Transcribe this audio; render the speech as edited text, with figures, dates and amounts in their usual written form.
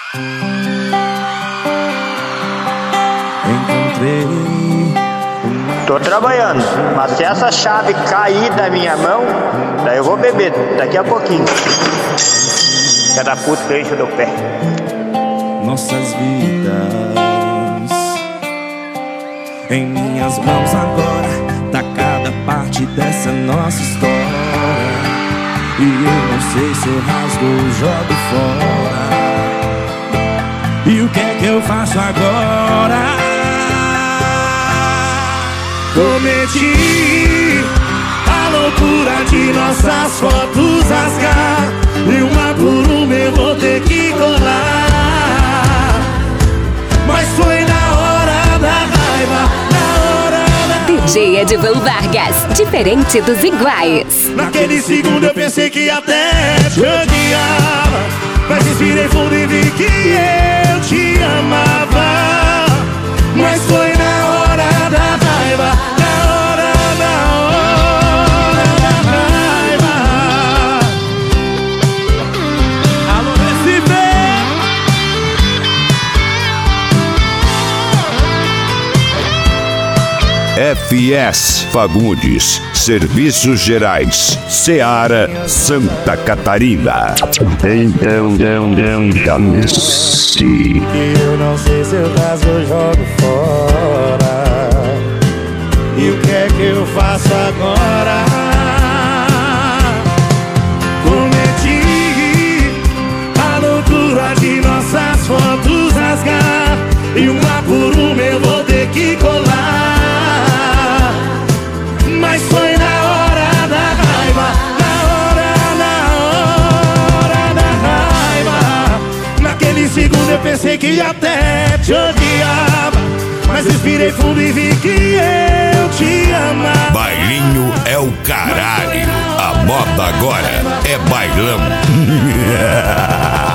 Encontrei. Tô trabalhando, mas se essa chave cair da minha mão, daí eu vou beber daqui a pouquinho. Cada puto deixa do pé. Nossas vidas em minhas mãos agora, tá cada parte dessa nossa história. E eu não sei se eu rasgo ou jogo fora. E o que é que eu faço agora? Cometi a loucura de nossas fotos rasgar, e uma por uma eu vou ter que colar. Mas foi na hora da raiva, na hora da... DJ Edvan Vargas, diferente dos iguais. Naquele segundo eu pensei que até te odiava, mas respirei fundo e vi que eu te amava. Mas foi na hora da raiva, na hora da raiva. Alô, Recife! FS Fagundes, Serviços Gerais, Ceará, Santa Catarina. Então já me sei. Eu não sei se eu rasgo ou jogo fora. E o que é que eu faço agora? Cometi a loucura de nossas fotos rasgar, e uma por uma eu vou ter que colar. Mas foi na hora da raiva, na hora da raiva. Naquele segundo eu pensei que até te odiava, mas respirei fundo e vi que eu te amava. Bailinho é o caralho. A moda agora é bailão.